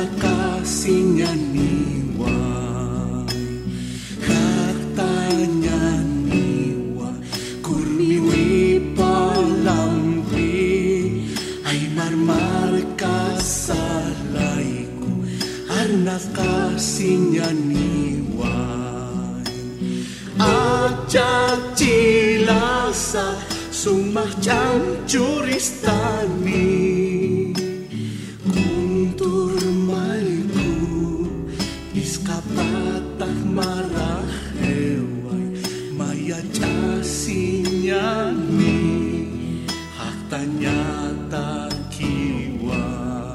kasihnya niwa katanya niwa kurniwi palampi ay marmar kasalaiku arna kasihnya niwa ajak cilasa sumah cancuristani kuntur maiku iskapatah marah hewai maya casinya ni hak tanyata kiwa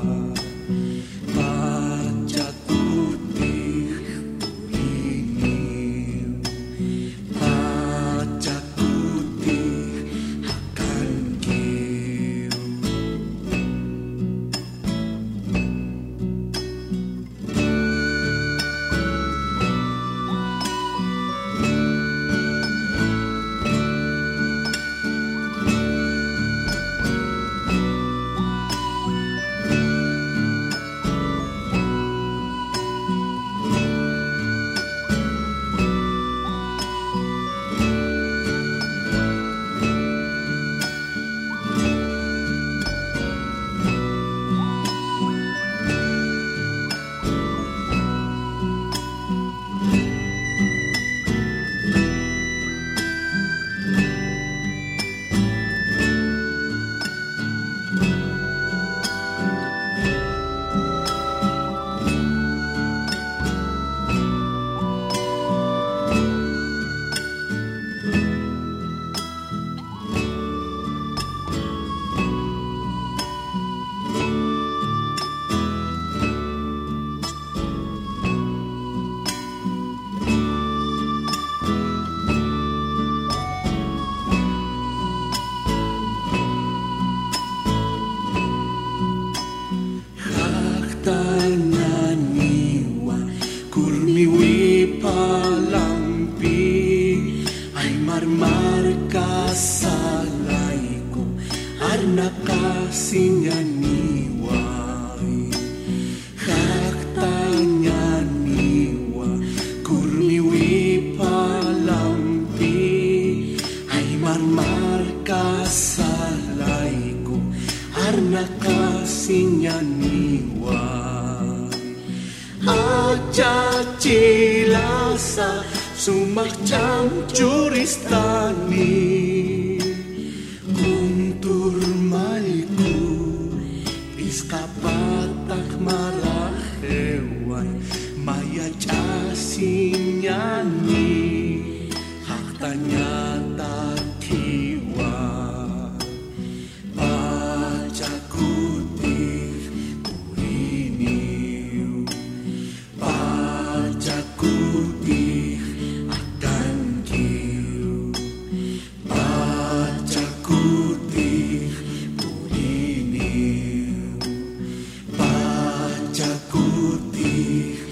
baca putih ini baca putih akan kiu niwa kurniwi palampi ay marmar kasalaiku arna kasihnya niwa hak tanya niwa kurniwi palampi ay marmar kasalaiku arna kasihnya niwa aja cilasa sumah cancuristani kuntur maliku iskapatah marah hewai maya casinya ni hak tanyata kiwa baca kutih ini baca kutih akan kiu baca kutih ini baca kutih